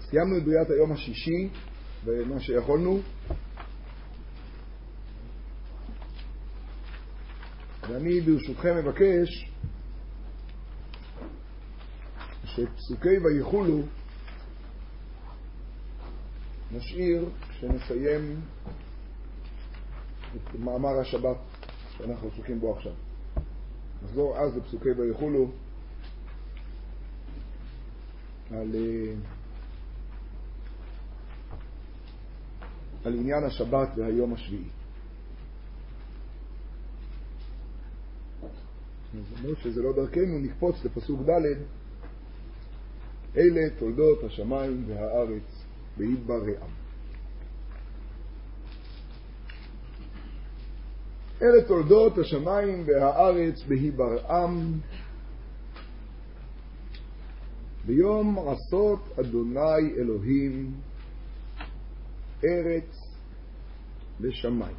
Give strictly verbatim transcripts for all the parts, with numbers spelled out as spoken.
סיימנו את בריאת היום השישי במה שיכולנו, ואני ברשותכם מבקש שפסוקי ויחולו נשאיר כשנסיים את מאמר השבת שאנחנו עסוקים בו עכשיו. נחזור אז לפסוקי ויחולו על, על עניין השבת והיום השביעי. זאת שזה לא דרכנו, נקפוץ לפסוק ד'. אלה תולדות השמיים והארץ בהתברעם. אלה תולדות השמיים והארץ בהתברעם, ביום עשות אדוני אלוהים ארץ ושמיים.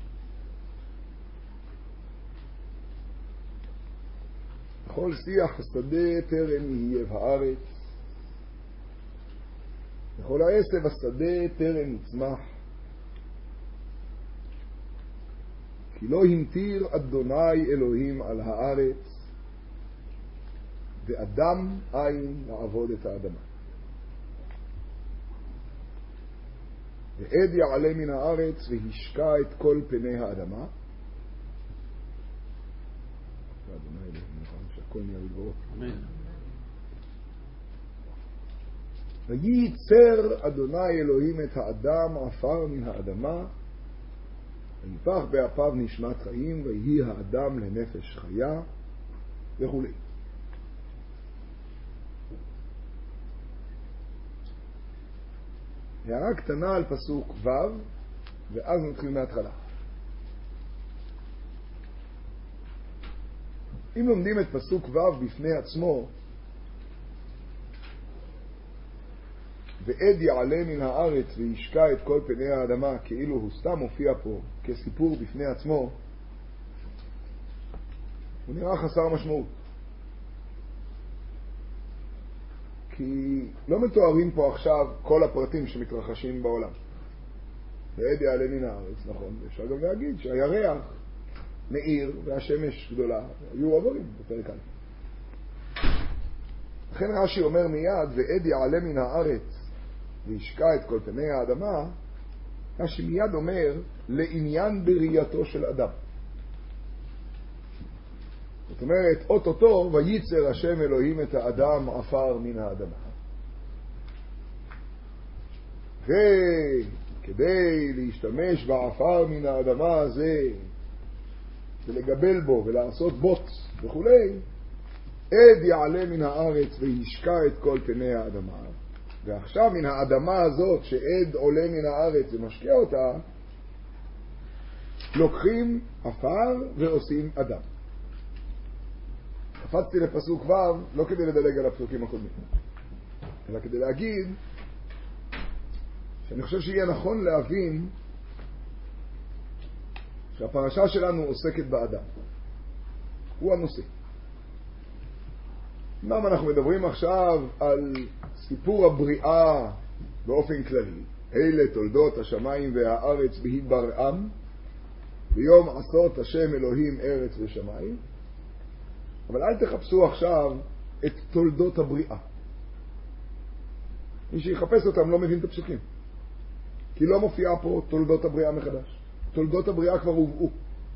בכל שיח השדה טרם יהיה בארץ, בכל העשב השדה טרם יצמח, כי לא המטיר אדוני אלוהים על הארץ, ואדם אין לעבוד את האדמה. ועד יעלה מן הארץ והשקע את כל פני האדמה. אדוני אלוהים, שהכל נהיה בדברו. אמן. וייצר אדוני אלוהים את האדם עפר מן האדמה, ויפח באפיו נשמת חיים, ויהי האדם לנפש חיה, וכו'. הערה קטנה על פסוק ו', ואז נתחיל מההתחלה. אם לומדים את פסוק ו' בפני עצמו, ועד יעלה מן הארץ וישקע את כל פני האדמה, כאילו הוא סתם מופיע פה כסיפור בפני עצמו, הוא נראה חסר משמעות. כי לא מתוארים פה עכשיו כל הפרטים שמתרחשים בעולם. ועד יעלה מן הארץ, נכון, אפשר גם להגיד שהירח מאיר והשמש גדולה, היו עברים בפרק א'. לכן רש"י אומר מיד, ועד יעלה מן הארץ וישקע את כל פני האדמה, רש"י מיד אומר לעניין בריאתו של אדם. זאת אומרת, אוטוטו וייצר השם אלוהים את האדם עפר מן האדמה. וכדי להשתמש בעפר מן האדמה הזה ולגבל בו ולעשות בוץ וכו', עד יעלה מן הארץ וישקע את כל פני האדמה. ועכשיו מן האדמה הזאת שעד עולה מן הארץ ומשקע אותה, לוקחים עפר ועושים אדם. קפצתי לפסוק ו' לא כדי לדלג על הפסוקים הקודמים, אלא כדי להגיד שאני חושב שיהיה נכון להבין שהפרשה שלנו עוסקת באדם. הוא הנושא. אמנם אנחנו מדברים עכשיו על סיפור הבריאה באופן כללי, אלה תולדות השמיים והארץ בהתברעם, ביום עשות השם אלוהים ארץ ושמיים, אבל אל תחפשו עכשיו את תולדות הבריאה. מי שיחפש אותם לא מבין את הפסוקים, כי לא מופיעה פה תולדות הבריאה מחדש. תולדות הבריאה כבר הובאו.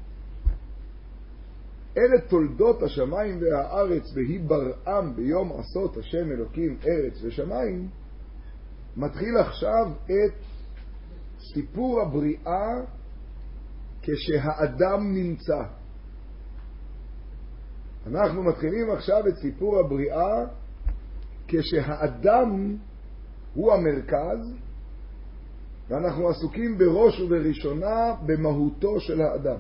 אלה תולדות השמיים והארץ בהתברעם ביום עשות השם אלוקים ארץ ושמיים, מתחיל עכשיו את סיפור הבריאה כשהאדם נמצא. אנחנו מתחילים עכשיו את סיפור הבריאה כשהאדם הוא המרכז, ואנחנו עסוקים בראש ובראשונה במהותו של האדם.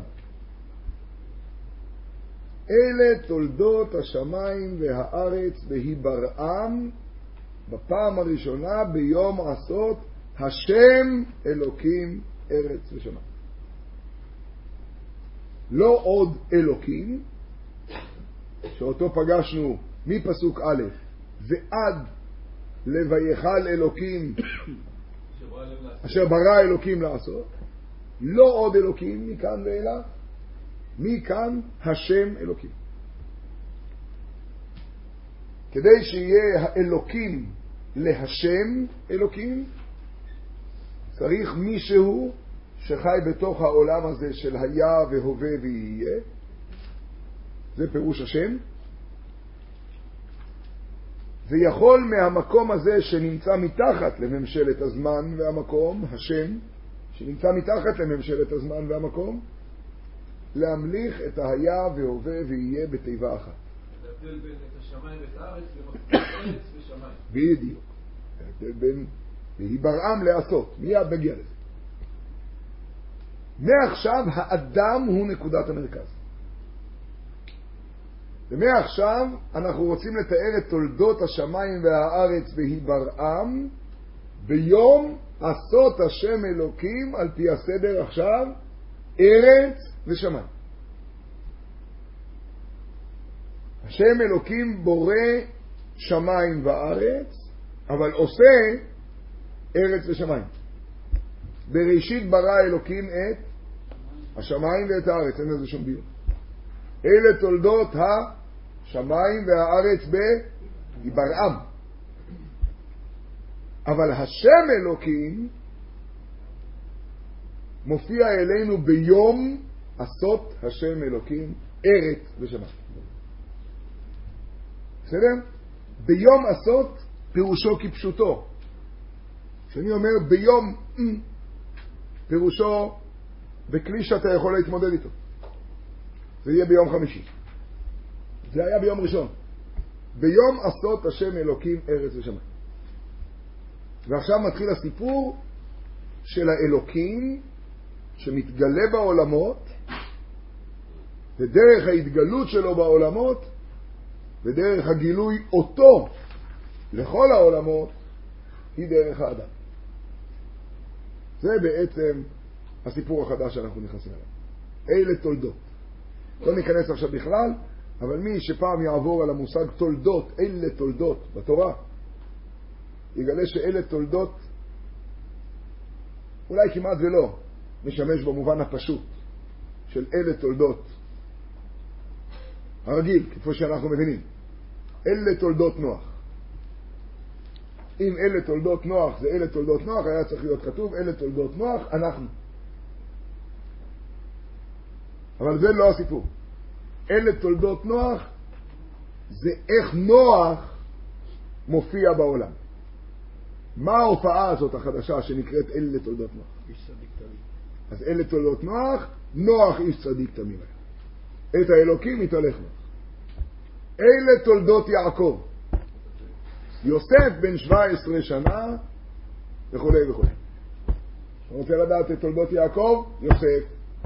אלה תולדות השמיים והארץ בהתברעם, בפעם הראשונה ביום עשות השם אלוקים ארץ ושמיים. לא עוד אלוקים, שאותו פגשנו מפסוק א' ועד לויכל אלוקים אשר ברא אלוקים לעשות, לא עוד אלוקים מכאן ואילך, מכאן השם אלוקים. כדי שיהיה האלוקים להשם אלוקים, צריך מישהו שחי בתוך העולם הזה של היה והווה ויהיה. זה פירוש השם. ויכול מהמקום הזה שנמצא מתחת לממשלת הזמן והמקום, השם שנמצא מתחת לממשלת הזמן והמקום, להמליך את היה והווה ויהיה בתיבה אחת. להבדיל בין את השמיים ואת הארץ ומחצית ושמיים. בדיוק. להבדיל בין והיא ברעם לעשות. מיד נגיע לזה. מעכשיו האדם הוא נקודת המרכז. ומעכשיו אנחנו רוצים לתאר את תולדות השמיים והארץ והיא ברעם ביום עשות השם אלוקים על פי הסדר עכשיו ארץ ושמיים. השם אלוקים בורא שמיים וארץ, אבל עושה ארץ ושמיים. בראשית ברא אלוקים את השמיים ואת הארץ, אין לזה שום דיון. אלה תולדות השמיים והארץ בברעם. אבל השם אלוקים מופיע אלינו ביום עשות השם אלוקים ארץ ושמיים. בסדר? ביום עשות פירושו כפשוטו. כשאני אומר ביום, פירושו בכלי שאתה יכול להתמודד איתו. זה יהיה ביום חמישי. זה היה ביום ראשון. ביום עשות השם אלוקים ארץ ושמיים. ועכשיו מתחיל הסיפור של האלוקים שמתגלה בעולמות, ודרך ההתגלות שלו בעולמות, ודרך הגילוי אותו לכל העולמות, היא דרך האדם. זה בעצם הסיפור החדש שאנחנו נכנסים אליו. אלה תולדות. לא ניכנס עכשיו בכלל, אבל מי שפעם יעבור על המושג תולדות, אלה תולדות בתורה, יגלה שאלה תולדות אולי כמעט ולא משמש במובן הפשוט של אלה תולדות הרגיל, כפי שאנחנו מבינים. אלה תולדות נוח. אם אלה תולדות נוח זה אלה תולדות נוח, היה צריך להיות כתוב אלה תולדות נוח, אנחנו. אבל זה לא הסיפור. אלה תולדות נוח זה איך נוח מופיע בעולם. מה ההופעה הזאת החדשה שנקראת אלה תולדות נוח? איש צדיק תמים. אז אלה תולדות נוח, נוח איש צדיק תמים היה. את האלוקים יתהלך נוח. אלה תולדות יעקב. יוסף בן שבע עשרה שנה וכו' וכו'. אתה רוצה לדעת את תולדות יעקב? יוסף.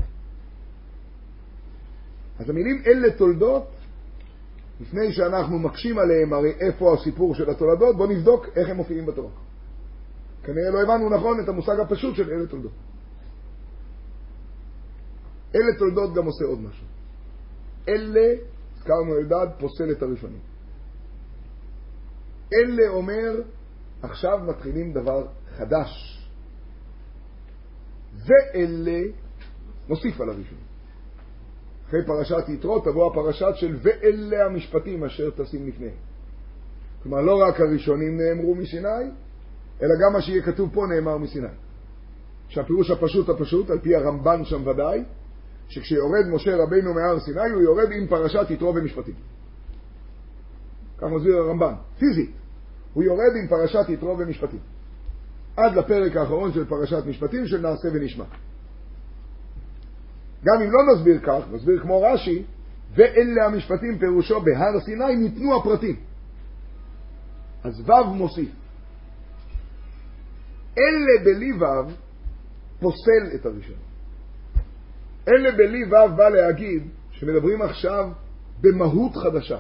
אז המילים אלה תולדות, לפני שאנחנו מקשים עליהם הרי איפה הסיפור של התולדות, בוא נבדוק איך הם מופיעים בתורה. כנראה לא הבנו נכון את המושג הפשוט של אלה תולדות. אלה תולדות גם עושה עוד משהו. אלה, הזכרנו אלדד, פוסל את הראשונים. אלה אומר, עכשיו מתחילים דבר חדש. ואלה מוסיף על הראשונים. אחרי פרשת יתרו תבוא הפרשת של ואלה המשפטים אשר תשים לפניהם. כלומר לא רק הראשונים נאמרו מסיני, אלא גם מה שיהיה כתוב פה נאמר מסיני. שהפירוש הפשוט הפשוט, על פי הרמב"ן שם ודאי, שכשיורד משה רבינו מהר סיני הוא יורד עם פרשת יתרו ומשפטים. כך מסביר הרמב"ן, פיזית. הוא יורד עם פרשת יתרו ומשפטים. עד לפרק האחרון של פרשת משפטים של נעשה ונשמע. גם אם לא נסביר כך, נסביר כמו רש"י, ואלה המשפטים פירושו בהר סיני ניתנו הפרטים. אז וו מוסיף. אלה בלי וו פוסל את הראשון. אלה בלי וו בא להגיד שמדברים עכשיו במהות חדשה.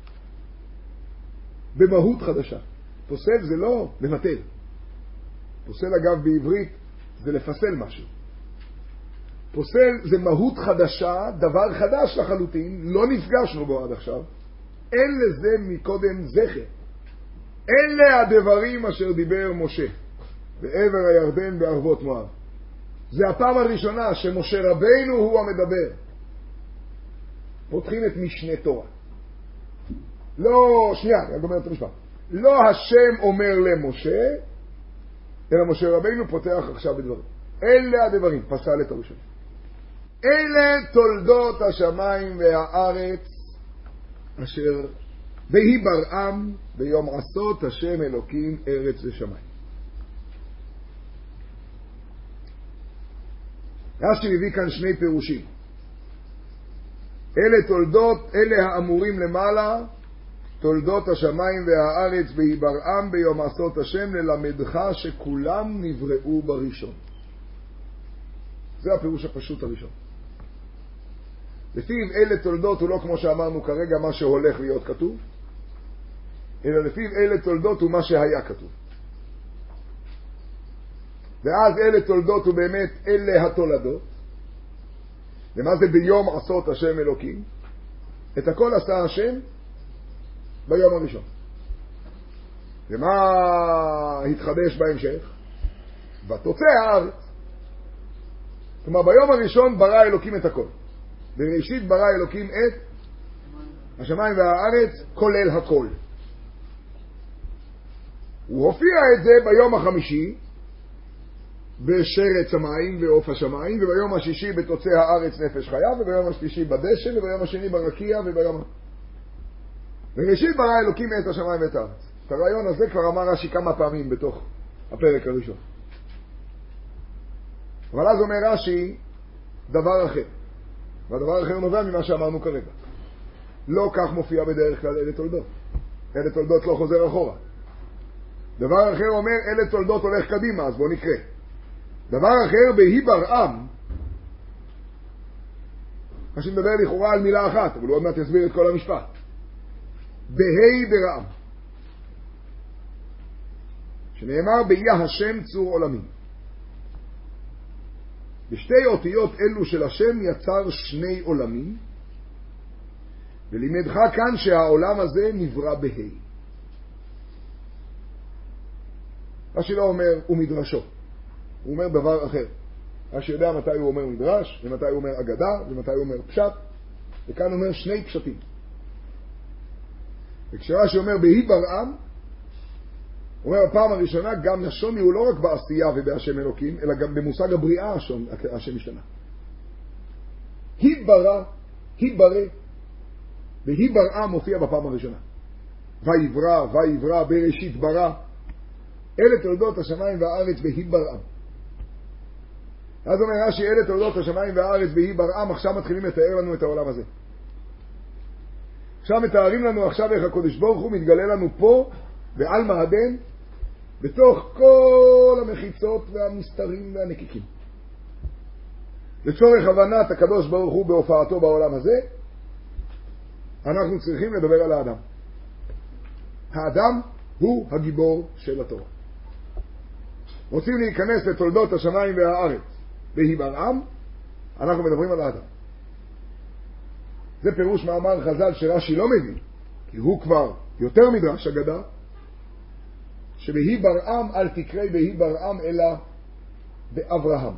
במהות חדשה. פוסל זה לא לבטל. פוסל אגב בעברית זה לפסל משהו. פוסל זה מהות חדשה, דבר חדש לחלוטין, לא נפגשנו בו עד עכשיו. אין לזה מקודם זכר. אלה הדברים אשר דיבר משה בעבר הירדן בערבות מואב. זה הפעם הראשונה שמשה רבינו הוא המדבר. פותחים את משנה תורה. לא, שנייה, אני אומר את המשפט. לא השם אומר למשה, אלא משה רבינו פותח עכשיו בדברים. אלה הדברים, פסל את הראשון. אלה תולדות השמיים והארץ, אשר ויהי ברעם ביום עשות השם אלוקים ארץ ושמיים. רש"י מביא כאן שני פירושים. אלה תולדות, אלה האמורים למעלה, תולדות השמיים והארץ ויהי ברעם ביום עשות השם, ללמדך שכולם נבראו בראשון. זה הפירוש הפשוט הראשון. לפיו אלה תולדות הוא לא כמו שאמרנו כרגע מה שהולך להיות כתוב, אלא לפיו אלה תולדות הוא מה שהיה כתוב. ואז אלה תולדות הוא באמת אלה התולדות. ומה זה ביום עשות השם אלוקים? את הכל עשה השם ביום הראשון. ומה התחדש בהמשך? ותוצא הארץ. כלומר ביום הראשון ברא אלוקים את הכל. בראשית ברא אלוקים את השמיים והארץ כולל הכל. הוא הופיע את זה ביום החמישי בשרת שמיים ועוף השמיים, וביום השישי בתוצא הארץ נפש חיה, וביום השלישי בדשא, וביום השני ברקיע, וביום... בראשית ברא אלוקים את השמיים ואת הארץ. את הרעיון הזה כבר אמר רש"י כמה פעמים בתוך הפרק הראשון. אבל אז אומר רש"י דבר אחר. והדבר האחר נובע ממה שאמרנו כרגע. לא כך מופיע בדרך כלל אלה תולדות. אלה תולדות לא חוזר אחורה. דבר אחר אומר אלה תולדות הולך קדימה, אז בואו נקרא. דבר אחר בהי ברעם, מה שמדבר לכאורה על מילה אחת, אבל הוא עוד מעט יסביר את כל המשפט. בהי ברעם, שנאמר ביה השם צור עולמים. בשתי אותיות אלו של השם יצר שני עולמים, ולימדך כאן שהעולם הזה נברא בהי. רש"י לא אומר הוא מדרשו, הוא אומר דבר אחר. רש"י יודע מתי הוא אומר מדרש, ומתי הוא אומר אגדה, ומתי הוא אומר פשט, וכאן הוא אומר שני פשטים. וכשרש"י אומר בהי ברעם, הוא אומר בפעם הראשונה גם השוני הוא לא רק בעשייה ובהשם אלוקים, אלא גם במושג הבריאה השם, השם משתנה. היא ברא, היא ברא, והיא בראה מופיע בפעם הראשונה. ויברא, ויברא, בראשית ברא. אלה תולדות השמיים והארץ והיא בראה. אז אומר רש"י, אלה תולדות השמיים והארץ והיא בראה, עכשיו מתחילים לתאר לנו את העולם הזה. עכשיו מתארים לנו עכשיו איך הקדוש ברוך הוא מתגלה לנו פה, ועל מעדן, בתוך כל המחיצות והמסתרים והנקיקים. לצורך הבנת הקדוש ברוך הוא בהופעתו בעולם הזה, אנחנו צריכים לדבר על האדם. האדם הוא הגיבור של התורה. רוצים להיכנס לתולדות השמיים והארץ והיא ברעם, אנחנו מדברים על האדם. זה פירוש מאמר חז"ל שרש"י לא מבין, כי הוא כבר יותר מדרש אגדה, שבהי ברעם אל תקראי בהי ברעם אלא באברהם.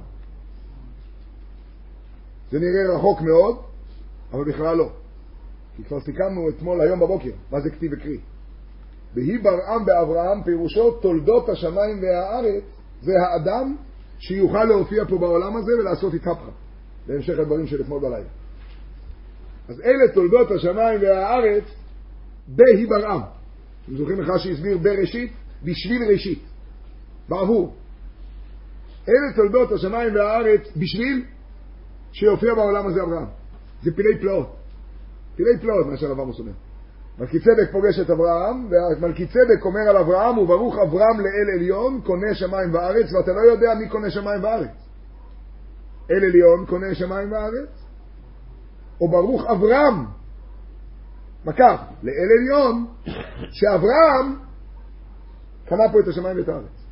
זה נראה רחוק מאוד, אבל בכלל לא. כי כבר סיכמנו אתמול היום בבוקר, מה זה כתיב וקריא. בהי ברעם באברהם פירושו תולדות השמיים והארץ, זה האדם שיוכל להופיע פה בעולם הזה ולעשות התהפכה. בהמשך הדברים של אתמול בלילה. אז אלה תולדות השמיים והארץ בהי ברעם. אתם זוכרים לך שהסביר בראשית? בשביל ראשית. בעבור. אלה תולדות השמיים והארץ בשביל שיופיע בעולם הזה אברהם. זה פילי פלאות. פילי פלאות מה שהרב עמוס אומר. מלכי צדק פוגש את אברהם, ומלכי צדק אומר על אברהם, וברוך אברהם לאל עליון, קונה שמיים וארץ, ואתה לא יודע מי קונה שמיים וארץ. אל עליון קונה שמיים וארץ, או ברוך אברהם, מקף, לאל עליון, שאברהם קנה פה את השמיים ואת הארץ.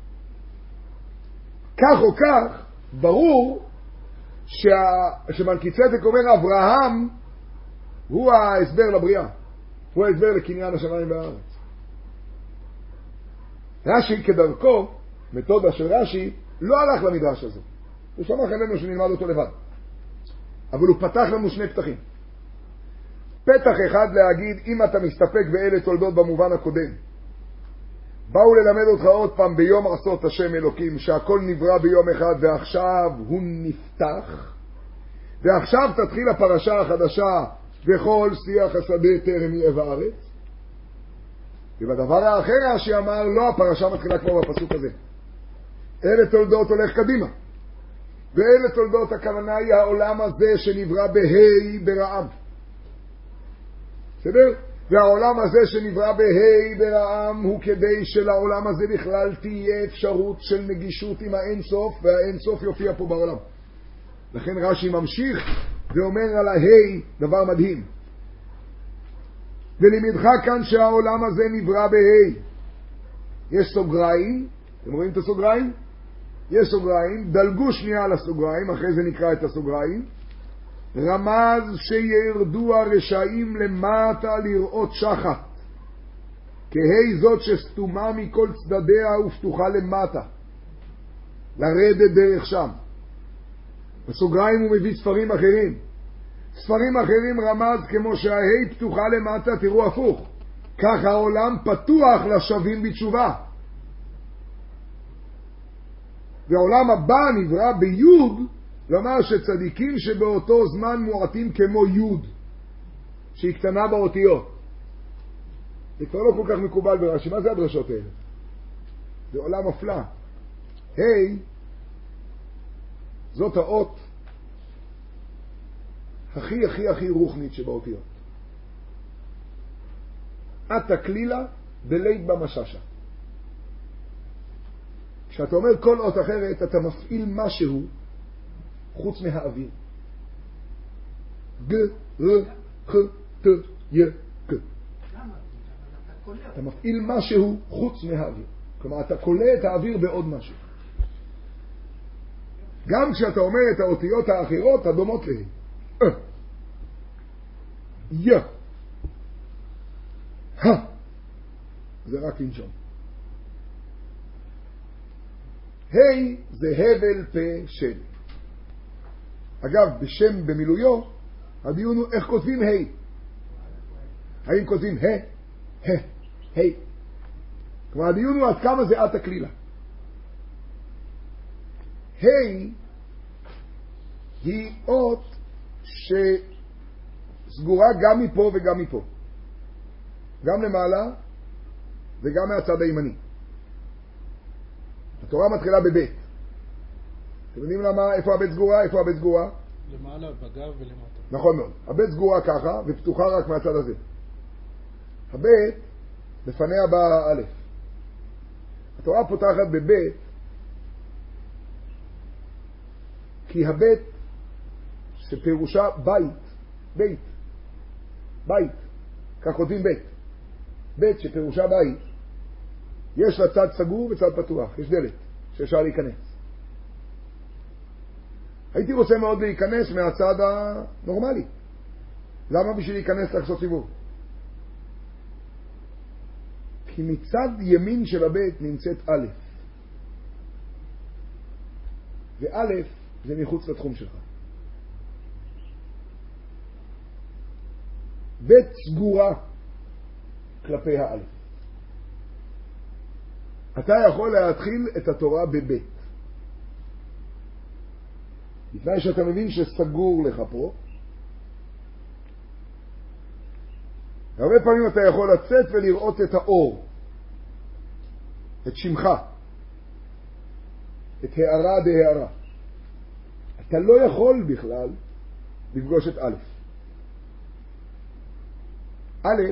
כך או כך, ברור שה... שמלכי צדק אומר אברהם, הוא ההסבר לבריאה. הוא ההסבר לקניין השמיים והארץ. רש"י כדרכו, מתודה של רש"י, לא הלך למדרש הזה. הוא שמח עלינו שנלמד אותו לבד. אבל הוא פתח לנו שני פתחים. פתח אחד להגיד, אם אתה מסתפק באלה תולדות במובן הקודם, באו ללמד אותך עוד פעם ביום עשות השם אלוקים, שהכל נברא ביום אחד ועכשיו הוא נפתח, ועכשיו תתחיל הפרשה החדשה, וכל שיח השדה טרם יהיה בארץ. ובדבר האחר רש"י אמר, לא, הפרשה מתחילה כבר בפסוק הזה. אלה תולדות הולך קדימה. ואלה תולדות הכוונה היא העולם הזה שנברא בהי ברעם. בסדר? והעולם הזה שנברא בהי ברעם הוא כדי שלעולם הזה בכלל תהיה אפשרות של נגישות עם האינסוף, והאינסוף יופיע פה בעולם. לכן רש"י ממשיך ואומר על ההי דבר מדהים. ולימדך כאן שהעולם הזה נברא בהי. יש סוגריים, אתם רואים את הסוגריים? יש סוגריים, דלגו שנייה על הסוגריים, אחרי זה נקרא את הסוגריים. רמז שירדו הרשעים למטה לראות שחת, כהי זאת שסתומה מכל צדדיה ופתוחה למטה, לרדת דרך שם. בסוגריים הוא מביא ספרים אחרים. ספרים אחרים רמז כמו שההי פתוחה למטה, תראו הפוך. כך העולם פתוח לשבים בתשובה. והעולם הבא נברא ביוד, לומר שצדיקים שבאותו זמן מועטים כמו יוד, שהיא קטנה באותיות. זה כבר לא כל כך מקובל ברש"י. מה זה הדרשות האלה? זה עולם מפלא. היי, זאת האות הכי הכי הכי רוחנית שבאותיות. אתה כלילה דלית במששה. כשאתה אומר כל אות אחרת, אתה מפעיל משהו חוץ מהאוויר. ג, ר, ח, ת, י, ק. אתה מפעיל משהו חוץ מהאוויר. כלומר, אתה קולה את האוויר בעוד משהו. גם כשאתה אומר את האותיות האחרות, הדומות להן. א, י, ה. זה רק לנשום. היי זה הבל פה של. אגב, בשם במילויו, הדיון הוא איך כותבים היי. האם כותבים ה, ה, היי. כלומר, הדיון הוא עד כמה זה עת הכלילה. היי היא אות שסגורה גם מפה וגם מפה. גם למעלה וגם מהצד הימני. התורה מתחילה בבית. אתם יודעים למה, איפה הבית סגורה? איפה הבית סגורה? למעלה, בגב ולמטה. נכון מאוד. הבית סגורה ככה, ופתוחה רק מהצד הזה. הבית, לפניה באה א'. התורה פותחת בבית, כי הבית שפירושה בית, בית, בית, כך כותבים בית. בית שפירושה בית, יש לה צד סגור וצד פתוח, יש דלת שאפשר להיכנס. הייתי רוצה מאוד להיכנס מהצד הנורמלי. למה בשביל להיכנס לעשות סיבוב? כי מצד ימין של הבית נמצאת א', וא' זה מחוץ לתחום שלך. בית סגורה כלפי האלף. אתה יכול להתחיל את התורה בבית. לפני שאתה מבין שסגור לך פה, הרבה פעמים אתה יכול לצאת ולראות את האור, את שמך, את הערה דהערה. אתה לא יכול בכלל לפגוש את א'. א'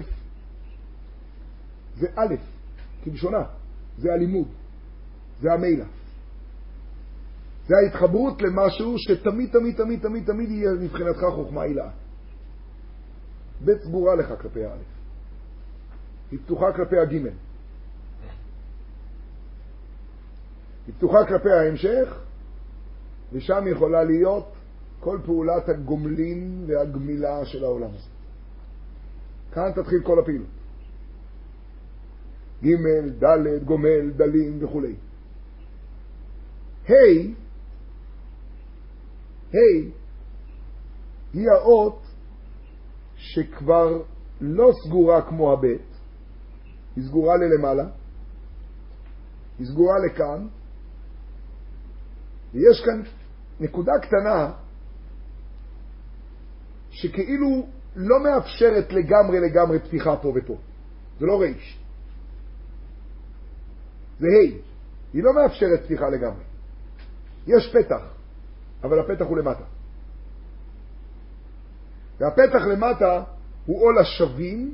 זה א', כלשונה, זה הלימוד, זה המילה. זה ההתחברות למשהו שתמיד תמיד תמיד תמיד תמיד יהיה מבחינתך חוכמה עילאה. בית סגורה לך כלפי הא', היא פתוחה כלפי הג', היא פתוחה כלפי ההמשך, ושם יכולה להיות כל פעולת הגומלין והגמילה של העולם הזה. כאן תתחיל כל הפעילות. ג', ד', גומל, דלים וכו'. ה' ה' היא האות שכבר לא סגורה כמו הבית, היא סגורה ללמעלה, היא סגורה לכאן, ויש כאן נקודה קטנה שכאילו לא מאפשרת לגמרי לגמרי פתיחה פה ופה. זה לא ריש, זה ה', היא לא מאפשרת פתיחה לגמרי. יש פתח, אבל הפתח הוא למטה, והפתח למטה הוא או לשווים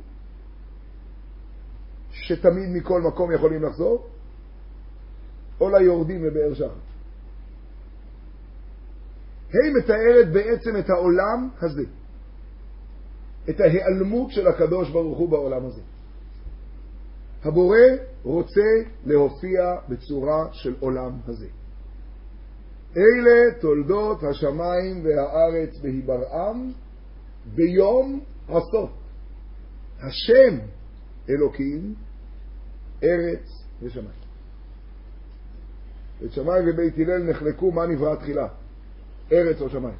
שתמיד מכל מקום יכולים לחזור, או ליורדים לבאר שחר. היא מתארת בעצם את העולם הזה, את ההיעלמות של הקדוש ברוך הוא בעולם הזה. הבורא רוצה להופיע בצורה של עולם הזה. אלה תולדות השמיים והארץ בהיברעם ביום עשות. השם אלוקים ארץ ושמיים. את שמיים ובית הלל נחלקו מה נברא תחילה, ארץ או שמיים.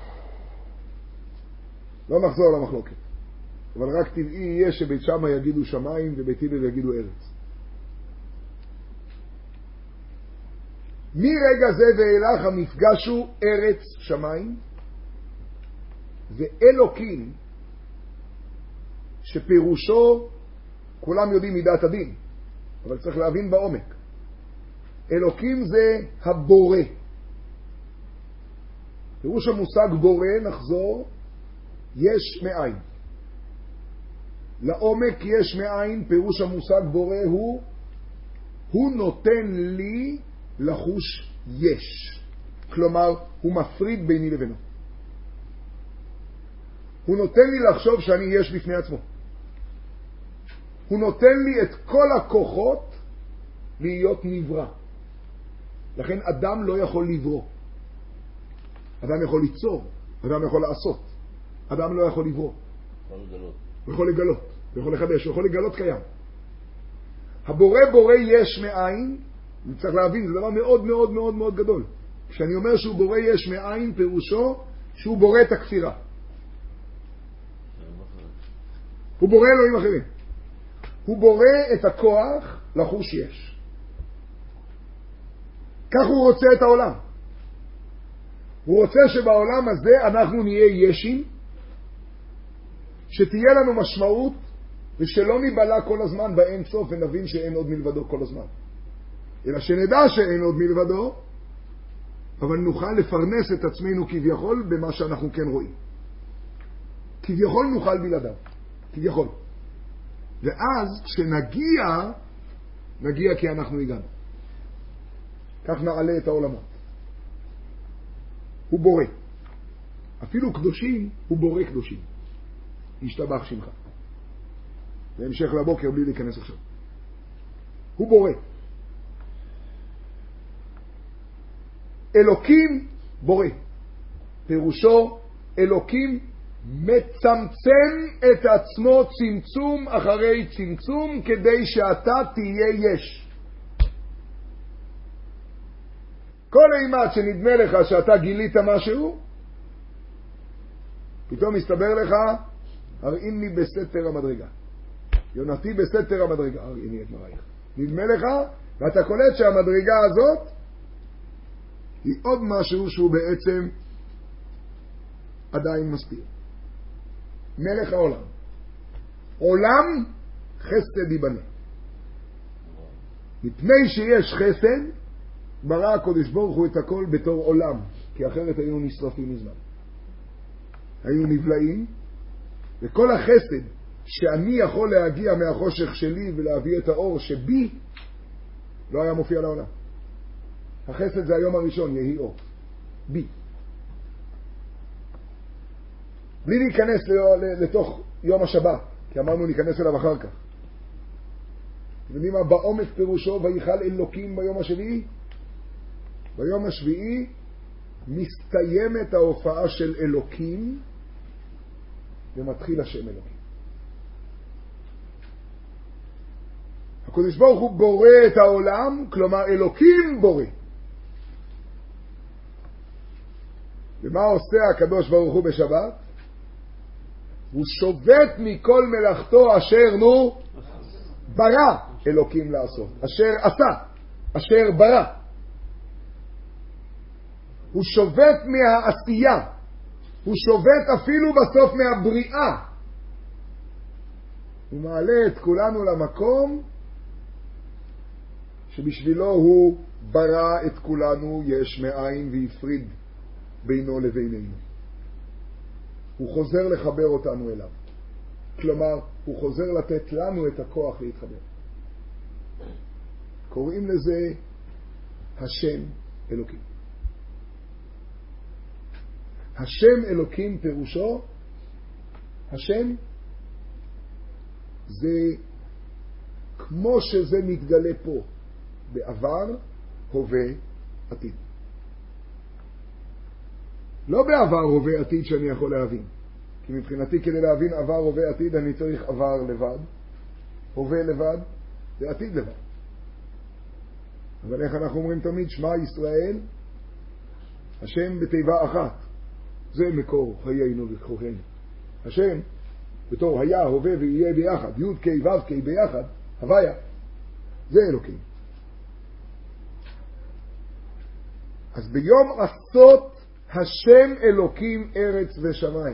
לא נחזור למחלוקת, אבל רק טבעי יהיה שבית שמאי יגידו שמיים ובית הלל יגידו ארץ. מרגע זה ואילך המפגש הוא ארץ שמיים ואלוקים, שפירושו כולם יודעים מידת הדין, אבל צריך להבין בעומק. אלוקים זה הבורא. פירוש המושג בורא, נחזור, יש מאין. לעומק יש מאין, פירוש המושג בורא הוא הוא נותן לי לחוש יש. כלומר, הוא מפריד ביני לבינו. הוא נותן לי לחשוב שאני יש בפני עצמו. הוא נותן לי את כל הכוחות להיות נברא. לכן אדם לא יכול לברוא. אדם יכול ליצור, אדם יכול לעשות. אדם לא יכול לברוא. יכול לגלות. הוא יכול לגלות, הוא יכול לחדש, הוא יכול לגלות קיים. הבורא בורא יש מאין, צריך להבין, זה דבר מאוד מאוד מאוד מאוד גדול. כשאני אומר שהוא בורא יש מאין, פירושו שהוא בורא את הכפירה. הוא בורא אלוהים אחרים. הוא בורא את הכוח לחוש יש. כך הוא רוצה את העולם. הוא רוצה שבעולם הזה אנחנו נהיה ישים, שתהיה לנו משמעות, ושלא נבלע כל הזמן באין סוף ונבין שאין עוד מלבדו כל הזמן. אלא שנדע שאין עוד מלבדו, אבל נוכל לפרנס את עצמנו כביכול במה שאנחנו כן רואים. כביכול נוכל בלעדיו. כביכול. ואז כשנגיע, נגיע כי אנחנו הגענו. כך נעלה את העולמות. הוא בורא. אפילו קדושים, הוא בורא קדושים. ישתבח שמך. זה המשך לבוקר בלי להיכנס עכשיו. הוא בורא. אלוקים בורא. פירושו אלוקים מצמצם את עצמו צמצום אחרי צמצום כדי שאתה תהיה יש. כל אימת שנדמה לך שאתה גילית משהו, פתאום מסתבר לך, הראיני בסתר המדרגה. יונתי בסתר המדרגה, הראיני את מרייך. נדמה לך, ואתה קולט שהמדרגה הזאת היא עוד משהו שהוא בעצם עדיין מסתיר. מלך העולם. עולם חסד ייבנה. מפני שיש חסד, ברא הקדוש ברוך הוא את הכל בתור עולם, כי אחרת היינו נשרפים מזמן. היינו נבלעים, וכל החסד שאני יכול להגיע מהחושך שלי ולהביא את האור שבי, לא היה מופיע לעולם. החסד זה היום הראשון, יהי אור. בי. בלי להיכנס לתוך יום השבת, כי אמרנו להיכנס אליו אחר כך. אתם יודעים מה בעומק פירושו ויחל אלוקים ביום השביעי? ביום השביעי מסתיימת ההופעה של אלוקים ומתחיל השם אלוקים. הקדוש ברוך הוא בורא את העולם, כלומר אלוקים בורא. ומה עושה הקדוש ברוך הוא בשבת? הוא שובת מכל מלאכתו אשר נו ברא אלוקים לעשות, אשר עשה, אשר ברא. הוא שובת מהעשייה, הוא שובת אפילו בסוף מהבריאה. הוא מעלה את כולנו למקום שבשבילו הוא ברא את כולנו יש מאין והפריד בינו לבינינו. הוא חוזר לחבר אותנו אליו. כלומר, הוא חוזר לתת לנו את הכוח להתחבר. קוראים לזה השם אלוקים. השם אלוקים פירושו, השם זה כמו שזה מתגלה פה, בעבר, הווה, עתיד. לא בעבר, הווה, עתיד שאני יכול להבין. כי מבחינתי כדי להבין עבר, הווה, עתיד, אני צריך עבר לבד, הווה לבד, ועתיד לבד. אבל איך אנחנו אומרים תמיד? שמע ישראל, השם בתיבה אחת. זה מקור חיינו וכוחנו. השם, בתור היה, הווה ויהיה ביחד, י' כ' ו' כ' ביחד, הוויה, זה אלוקים. אז ביום עשות השם אלוקים ארץ ושמיים,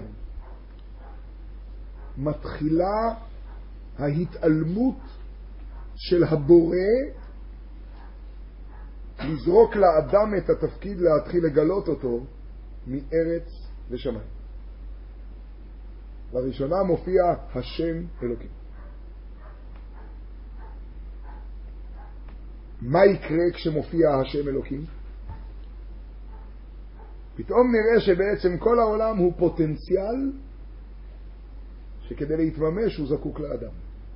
מתחילה ההתעלמות של הבורא לזרוק לאדם את התפקיד להתחיל לגלות אותו מארץ ושמיים. לראשונה מופיע השם אלוקים. מה יקרה כשמופיע השם אלוקים? פתאום נראה שבעצם כל העולם הוא פוטנציאל שכדי להתממש הוא זקוק לאדם.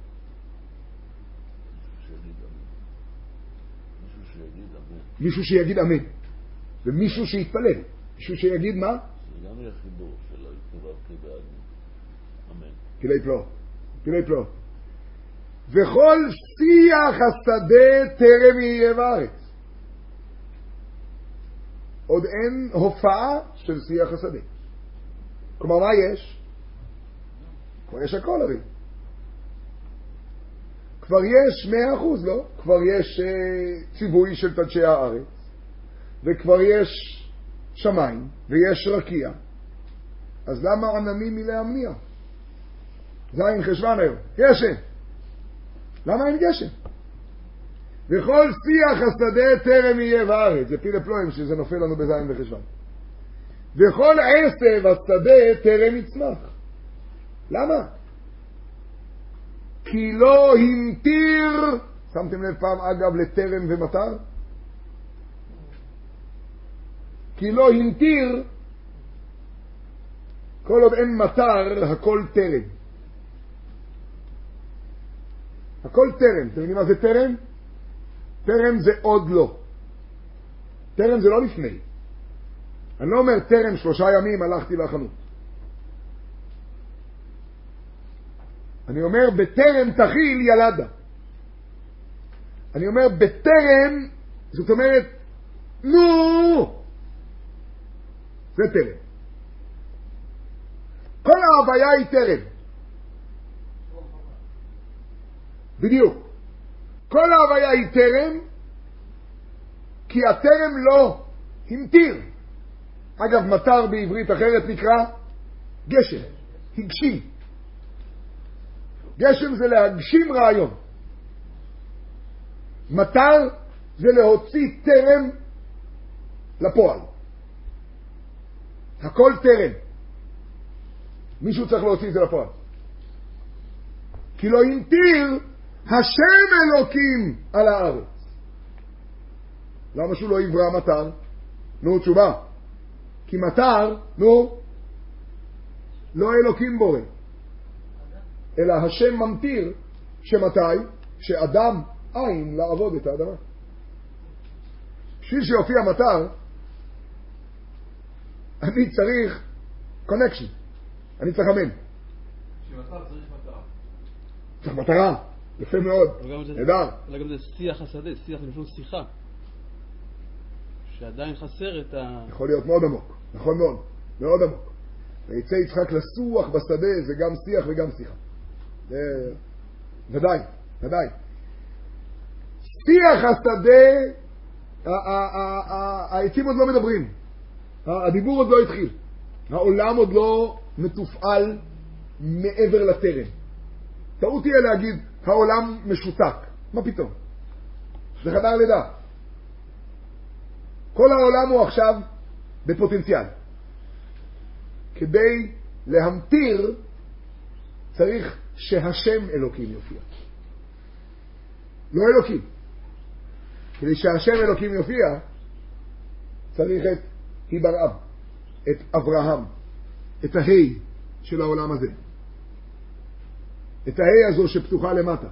מישהו שיגיד אמן. ומישהו שיתפלל. מישהו שיגיד מה? זה גם יהיה חיבור של היתובב כבעד. אמן. פילי פלא. פילי פלא. וכל שיח השדה טרם יהיה בארץ. עוד אין הופעה של שיח השדה. כלומר, מה יש? כבר יש הכל הרי. כבר יש מאה אחוז, לא? כבר יש uh, ציווי של תדשי הארץ, וכבר יש שמיים, ויש רקיע. אז למה עננים מלהמניע? זין חשבן היום. גשם. למה אין גשם? וכל שיח השדה טרם יהיה בארץ. זה פילה פלואים שזה נופל לנו בזין וחשבן. וכל עשב השדה טרם יצמח. למה? כי לא המטיר, שמתם לב פעם אגב לטרם ומטר? כי לא המטיר, כל עוד אין מטר, הכל טרם. הכל טרם. אתם יודעים מה זה טרם? טרם זה עוד לא. טרם זה לא לפני. אני לא אומר טרם שלושה ימים הלכתי לחנות. אני אומר בטרם תחיל ילדה. אני אומר בטרם, זאת אומרת, נו! זה טרם. כל ההוויה היא טרם. בדיוק. כל ההוויה היא טרם, כי הטרם לא המטיר. אגב, מטר בעברית אחרת נקרא גשם, הגשים. גשם זה להגשים רעיון. מטר זה להוציא טרם לפועל. הכל טרם. מישהו צריך להוציא את זה לפועל. כי לא המטיר השם אלוקים על הארץ. למה שהוא לא יברא מטר? נו, תשובה. כי מטר, נו, לא אלוקים בורא. אלא השם ממטיר, שמתי? שאדם אין לעבוד את האדמה. בשביל שיופיע מטר, אני צריך קונקשן. אני צריך אמן. שמטר צריך מטרה. צריך מטרה. יפה מאוד, נהדר. אלא גם זה שיח השדה, שיח לשון שיחה. שעדיין חסר את ה... יכול להיות מאוד עמוק, נכון מאוד, מאוד עמוק. ויצא יצחק לסוח בשדה, זה גם שיח וגם שיחה. זה... ודאי, ודאי. שיח השדה, העצים עוד לא מדברים. הדיבור עוד לא התחיל. העולם עוד לא מתופעל מעבר לטרם. טעות תהיה להגיד, העולם משותק. מה פתאום? זה חדר לידה. כל העולם הוא עכשיו בפוטנציאל. כדי להמטיר צריך שהשם אלוקים יופיע. לא אלוקים. כדי שהשם אלוקים יופיע צריך את היברעם, את אברהם, את ההי של העולם הזה. את ההי הזו שפתוחה למטה.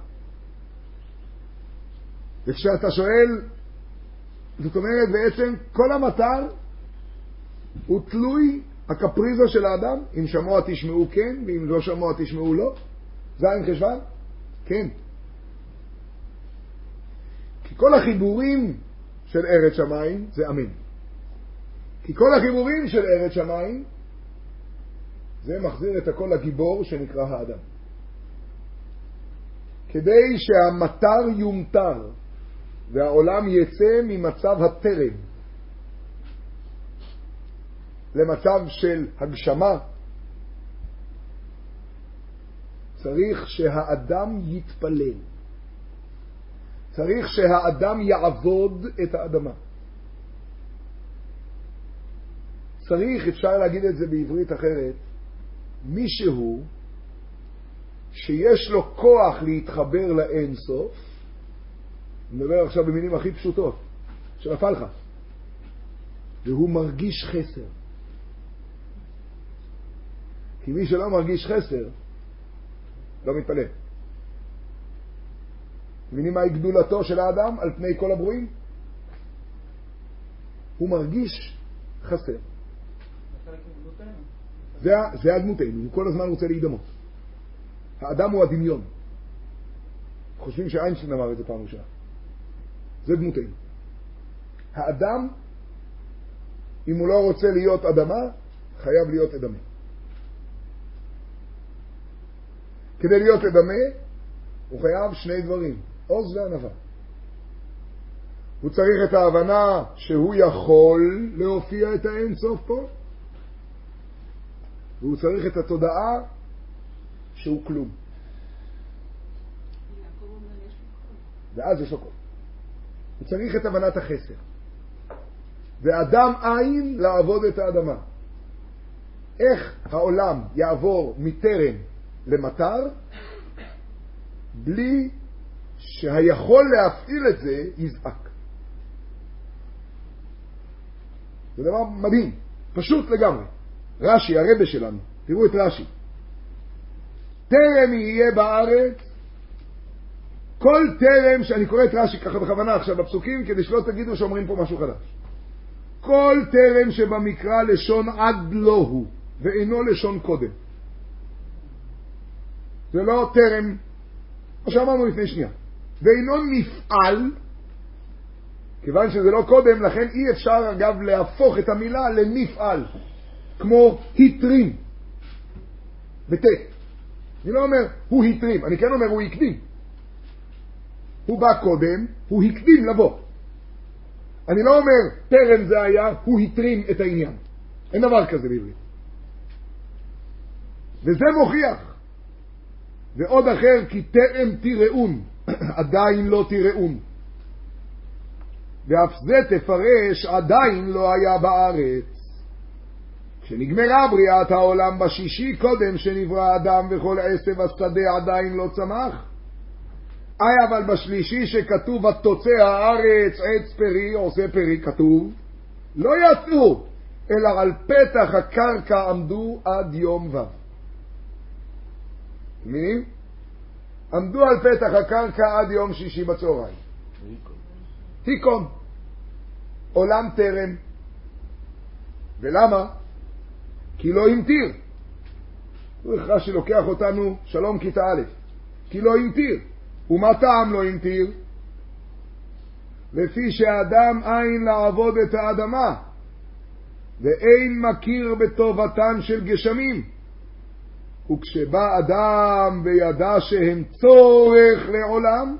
וכשאתה שואל, זאת אומרת בעצם כל המטר הוא תלוי הקפריזה של האדם, אם שמוע תשמעו כן, ואם לא שמוע תשמעו לא. זין חשבן? כן. כי כל החיבורים של ארץ שמיים זה אמן. כי כל החיבורים של ארץ שמיים זה מחזיר את הכל לגיבור שנקרא האדם. כדי שהמטר יומטר והעולם יצא ממצב הטרם למצב של הגשמה, צריך שהאדם יתפלל. צריך שהאדם יעבוד את האדמה. צריך, אפשר להגיד את זה בעברית אחרת, מישהו שיש לו כוח להתחבר לאין סוף, נדבר עכשיו במילים הכי פשוטות, שנפל לך, והוא מרגיש חסר. כי מי שלא מרגיש חסר, לא מתפלל. מבינים מהי גדולתו של האדם על פני כל הברואים? הוא מרגיש חסר. זה, זה הדמותנו, הוא כל הזמן רוצה להידמות. האדם הוא הדמיון. חושבים שאיינשטיין אמר את זה פעם ראשונה. זה דמותנו. האדם, אם הוא לא רוצה להיות אדמה, חייב להיות אדמה. כדי להיות אדמה, הוא חייב שני דברים, עוז וענווה. הוא צריך את ההבנה שהוא יכול להופיע את האין סוף פה, והוא צריך את התודעה שהוא כלום. ואז יש לו כל. הוא צריך את הבנת החסר. ואדם עין לעבוד את האדמה. איך העולם יעבור מטרם למטר, בלי שהיכול להפעיל את זה יזעק. זה דבר מדהים, פשוט לגמרי. רש"י, הרבי שלנו, תראו את רש"י. טרם יהיה בארץ, כל טרם, שאני קורא את רש"י ככה בכוונה עכשיו בפסוקים, כדי שלא תגידו שאומרים פה משהו חדש. כל טרם שבמקרא לשון עד לא הוא, ואינו לשון קודם. זה לא טרם, מה שאמרנו לפני שנייה. ואינו נפעל, כיוון שזה לא קודם, לכן אי אפשר אגב להפוך את המילה לנפעל, כמו היתרים, בטק. אני לא אומר הוא היתרים, אני כן אומר הוא הקדים. הוא בא קודם, הוא הקדים לבוא. אני לא אומר טרם זה היה, הוא היתרים את העניין. אין דבר כזה בעברית. וזה מוכיח. ועוד אחר, כי טרם תיראון, עדיין לא תיראון. ואף זה תפרש, עדיין לא היה בארץ. כשנגמרה בריאת העולם בשישי, קודם שנברא האדם וכל עשב השדה עדיין לא צמח. אי אבל בשלישי שכתוב ותוצא הארץ עץ פרי, עושה פרי, כתוב, לא יצאו, אלא על פתח הקרקע עמדו עד יום ו'. מבינים? עמדו על פתח הקרקע עד יום שישי בצהריים. תיקון. עולם טרם. ולמה? כי לא המטיר. הוא הכרח שלוקח אותנו שלום כיתה א'. כי לא המטיר. ומה טעם לא המטיר? לפי שהאדם אין לעבוד את האדמה, ואין מכיר בטובתן של גשמים. וכשבא אדם וידע שהם צורך לעולם,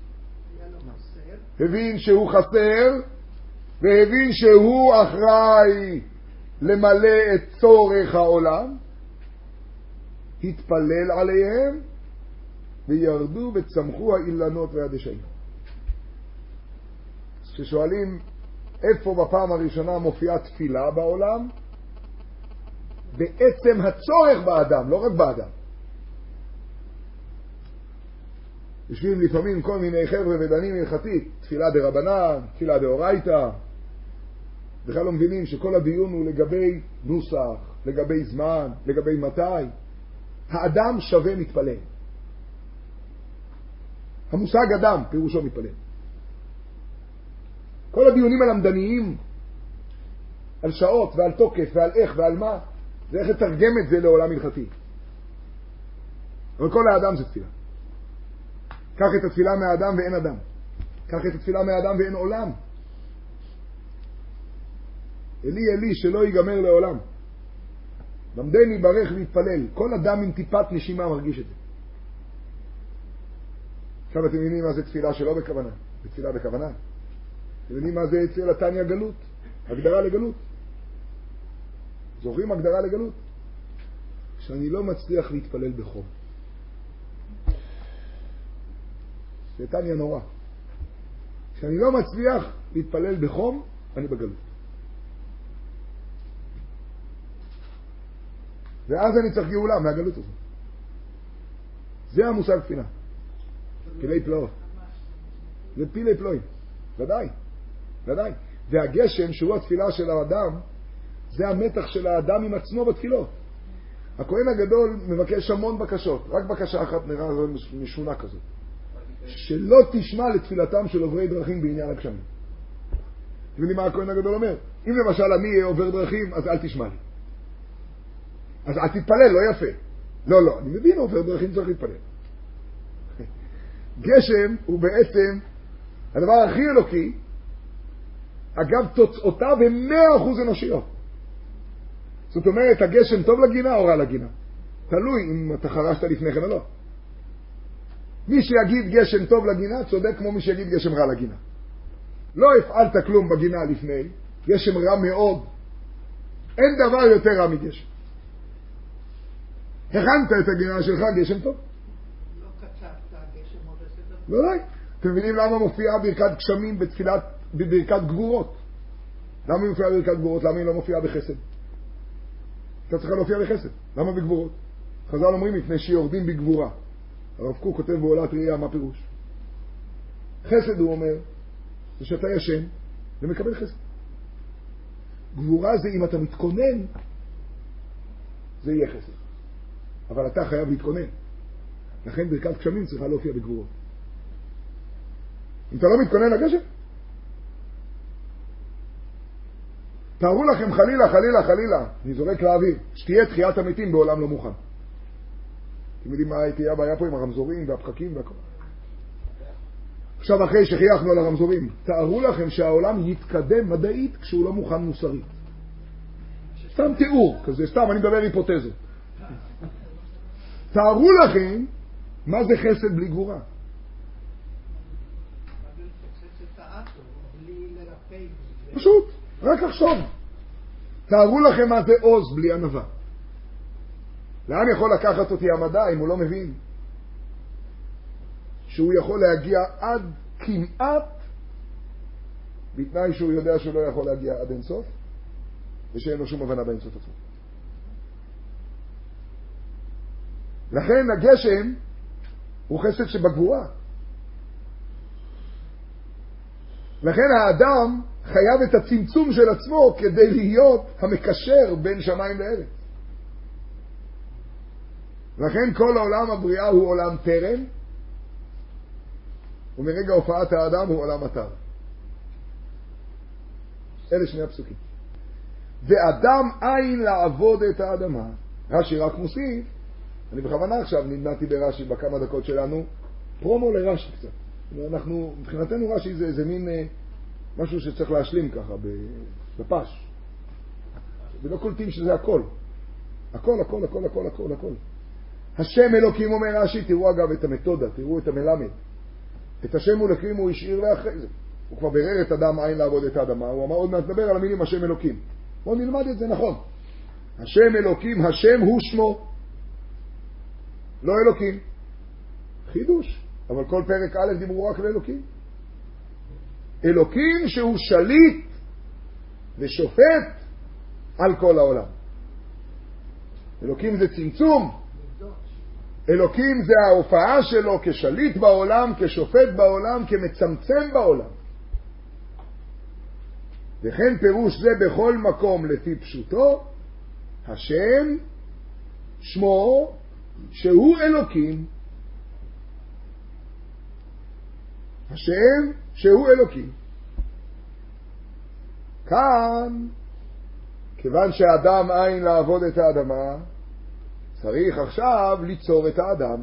הבין שהוא חסר, והבין שהוא אחראי למלא את צורך העולם, התפלל עליהם, וירדו וצמחו האילנות והדשאים. כששואלים איפה בפעם הראשונה מופיעה תפילה בעולם, בעצם הצורך באדם, לא רק באדם. יושבים לפעמים כל מיני חבר'ה ודנים הלכתית, תפילה דרבנן, תפילה דאורייתא, בכלל לא מבינים שכל הדיון הוא לגבי נוסח, לגבי זמן, לגבי מתי. האדם שווה מתפלל. המושג אדם פירושו מתפלל. כל הדיונים הלמדניים על שעות ועל תוקף ועל איך ועל מה, זה איך לתרגם את זה לעולם הלכתי. אבל כל האדם זה תפילה. קח את התפילה מהאדם ואין אדם. קח את התפילה מהאדם ואין עולם. אלי אלי שלא ייגמר לעולם. למדני ברך להתפלל. כל אדם עם טיפת נשימה מרגיש את זה. עכשיו אתם יודעים מה זה תפילה שלא בכוונה, בתפילה בכוונה. אתם יודעים מה זה אצל התניא גלות, הגדרה לגלות. זוכרים הגדרה לגלות? שאני לא מצליח להתפלל בחום. זה תניא נורא. שאני לא מצליח להתפלל בחום, אני בגלות. ואז אני צריך גאולה מהגלות הזאת. זה המושג תפילה. פילי פלאות. זה פילי פלואים. ודאי. ודאי. והגשם שהוא התפילה של האדם, זה המתח של האדם עם עצמו בתפילות. הכהן הגדול מבקש המון בקשות. רק בקשה אחת נראה משונה כזאת. שלא תשמע לתפילתם של עוברי דרכים בעניין הגשמים. אתם יודעים מה הכהן הגדול אומר? אם למשל אני עובר דרכים, אז אל תשמע לי. אז אל תתפלל, לא יפה. לא, לא, אני מבין, עובר דרכים צריך להתפלל. גשם הוא בעצם הדבר הכי אלוקי, אגב תוצאותיו הם מאה אחוז אנושיות. זאת אומרת, הגשם טוב לגינה או רע לגינה? תלוי אם אתה חרשת לפני כן או לא. מי שיגיד גשם טוב לגינה, צודק כמו מי שיגיד גשם רע לגינה. לא הפעלת כלום בגינה לפני, גשם רע מאוד. אין דבר יותר רע מגשם. הכנת את הגינה שלך, גשם טוב. לא קצת, הגשם עוד עשית. לא די. אתם מבינים למה מופיעה ברכת גשמים בתפילת, בברכת גבורות? למה היא מופיעה בברכת גבורות? למה היא לא מופיעה בחסד? אתה צריכה להופיע בחסד. למה בגבורות? חז"ל אומרים מפני שיורדים בגבורה. הרב קוק כותב בעולת ראייה מה פירוש. חסד הוא אומר זה שאתה ישן ומקבל חסד. גבורה זה אם אתה מתכונן זה יהיה חסד. אבל אתה חייב להתכונן. לכן ברכת גשמים צריכה להופיע בגבורות. אם אתה לא מתכונן לגשם, תארו לכם חלילה, חלילה, חלילה, אני זורק לאוויר, שתהיה תחיית המתים בעולם לא מוכן. אתם יודעים מה תהיה הבעיה פה עם הרמזורים והפחקים והכל. עכשיו אחרי שחייכנו על הרמזורים, תארו לכם שהעולם יתקדם מדעית כשהוא לא מוכן מוסרית. סתם תיאור, כזה סתם, אני מדבר היפותזות. תארו לכם מה זה חסד בלי גבורה. פשוט, רק לחשוב. תארו לכם מה זה עוז בלי ענווה. לאן יכול לקחת אותי המדע אם הוא לא מבין שהוא יכול להגיע עד כמעט בתנאי שהוא יודע שהוא לא יכול להגיע עד אינסוף ושאין לו שום הבנה באינסוף עצמו. לכן הגשם הוא חסד שבגבורה. לכן האדם חייב את הצמצום של עצמו כדי להיות המקשר בין שמיים לארץ. לכן כל העולם הבריאה הוא עולם טרם, ומרגע הופעת האדם הוא עולם אתר. אלה שני הפסוקים. ואדם אין לעבוד את האדמה. רש"י רק מוסיף, אני בכוונה עכשיו נמנעתי ברש"י בכמה דקות שלנו, פרומו לרש"י קצת. אנחנו, מבחינתנו רש"י זה, זה מין אה, משהו שצריך להשלים ככה בפש. ולא קולטים שזה הכל. הכל, הכל, הכל, הכל, הכל, הכל. השם אלוקים אומר רש"י, תראו אגב את המתודה, תראו את המלמד. את השם אלוקים הוא השאיר לאחרי זה. הוא כבר ברר את אדם עין לעבוד את האדמה, הוא אמר עוד מעט נדבר על המילים השם אלוקים. בואו נלמד את זה נכון. השם אלוקים, השם הוא שמו. לא אלוקים. חידוש. אבל כל פרק א' דיברו רק לאלוקים. אלוקים שהוא שליט ושופט על כל העולם. אלוקים זה צמצום. אלוקים זה ההופעה שלו כשליט בעולם, כשופט בעולם, כמצמצם בעולם. וכן פירוש זה בכל מקום לפי פשוטו, השם, שמו, שהוא אלוקים. השם, שהוא אלוקים. כאן, כיוון שהאדם אין לעבוד את האדמה, צריך עכשיו ליצור את האדם.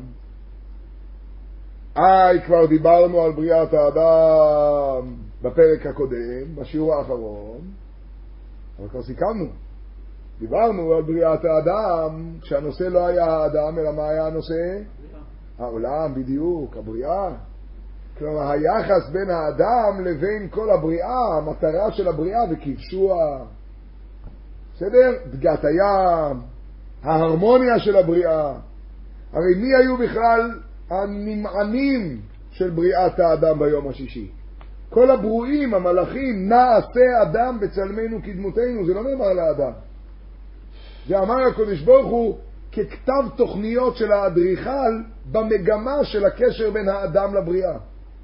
איי, כבר דיברנו על בריאת האדם בפרק הקודם, בשיעור האחרון, אבל כבר סיכמנו. דיברנו על בריאת האדם, כשהנושא לא היה האדם, אלא מה היה הנושא? העולם, בדיוק, הבריאה. כלומר, היחס בין האדם לבין כל הבריאה, המטרה של הבריאה וכבשוה. בסדר? דגת הים, ההרמוניה של הבריאה. הרי מי היו בכלל הנמענים של בריאת האדם ביום השישי? כל הברואים, המלאכים, נעשה אדם בצלמנו כדמותנו. זה לא נאמר לאדם. זה אמר הקדוש ברוך הוא ככתב תוכניות של האדריכל במגמה של הקשר בין האדם לבריאה.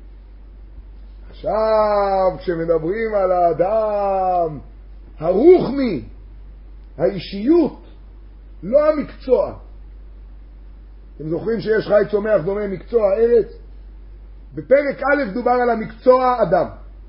עכשיו, כשמדברים על האדם, הרוחני, האישיות, לא המקצוע. אתם זוכרים שיש חי צומח דומה מקצוע ארץ? בפרק א' דובר על המקצוע אדם.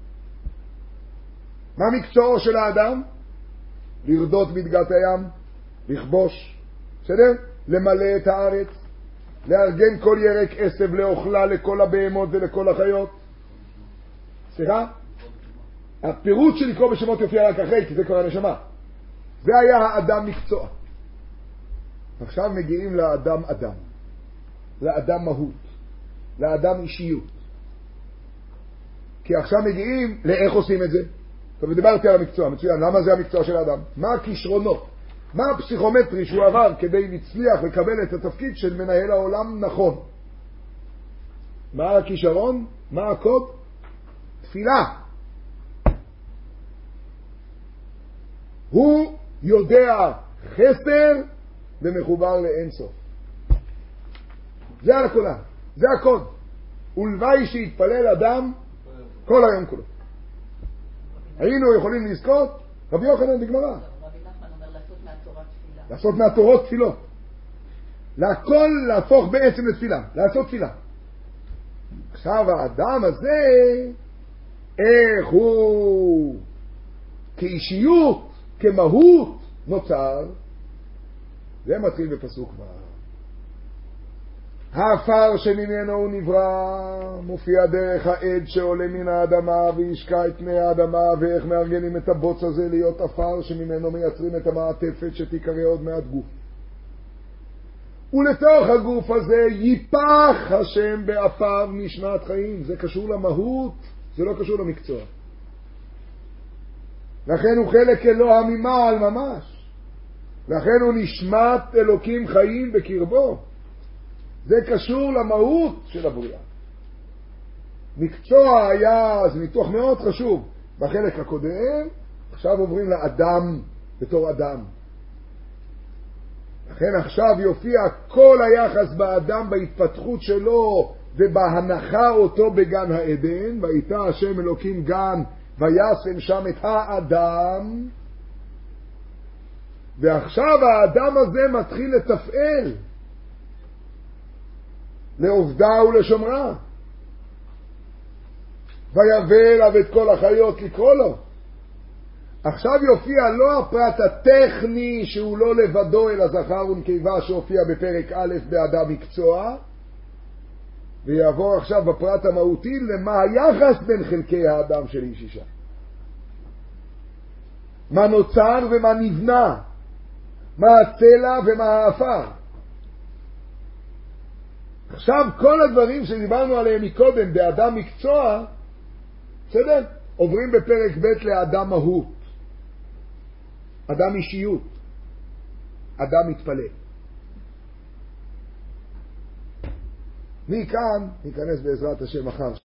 מה מקצועו של האדם? לרדות בדגת הים, לכבוש, בסדר? למלא את הארץ, לארגן כל ירק עשב לאוכלה לכל הבהמות ולכל החיות. סליחה? הפירוט של לקרוא בשמות יופיע רק אחרי, כי זה כבר הנשמה. זה היה האדם מקצוע. עכשיו מגיעים לאדם אדם, לאדם מהות, לאדם אישיות. כי עכשיו מגיעים לאיך עושים את זה. טוב, דיברתי על המקצוע, מצוין, למה זה המקצוע של האדם? מה הכישרונות? מה הפסיכומטרי שהוא עבר כדי להצליח לקבל את התפקיד של מנהל העולם נכון? מה הכישרון? מה הקוד? תפילה. הוא יודע חסר ומחובר לאינסוף. זה על הכולה, זה הקוד. ולוואי שיתפלל אדם כל היום כולו. היינו יכולים לזכות רבי יוחנן בגמרא. רבי נחמן אומר לעשות מהתורה תפילה. לעשות מהתורות תפילות. להכל להפוך בעצם לתפילה, לעשות תפילה. עכשיו האדם הזה, איך הוא כאישיות, כמהות נוצר, זה מתחיל בפסוק ו'. האפר שממנו הוא נברא מופיע דרך העד שעולה מן האדמה וישקע את פני האדמה, ואיך מארגנים את הבוץ הזה להיות אפר שממנו מייצרים את המעטפת שתיקרא עוד מעט גוף. ולתוך הגוף הזה ייפח השם באפיו משנת חיים. זה קשור למהות, זה לא קשור למקצוע. לכן הוא חלק אלוה ממעל ממש. לכן הוא נשמת אלוקים חיים בקרבו. זה קשור למהות של הבריאה. מקצוע היה, זה ניתוח מאוד חשוב בחלק הקודם, עכשיו עוברים לאדם בתור אדם. לכן עכשיו יופיע כל היחס באדם בהתפתחות שלו ובהנחה אותו בגן העדן, והייתה השם אלוקים גן וישם שם את האדם, ועכשיו האדם הזה מתחיל לתפעל לעובדה ולשומרה, ויבא אליו את כל החיות לקרוא לו. עכשיו יופיע לא הפרט הטכני שהוא לא לבדו אלא זכר ונקבה שהופיע בפרק א' באדם מקצוע, ויעבור עכשיו בפרט המהותי למה היחס בין חלקי האדם של איש אישה. מה נוצר ומה נבנה, מה הצלע ומה האפר. עכשיו כל הדברים שדיברנו עליהם מקודם באדם מקצוע, בסדר? עוברים בפרק ב' לאדם מהות, אדם אישיות, אדם מתפלל. מכאן ניכנס בעזרת השם מחר.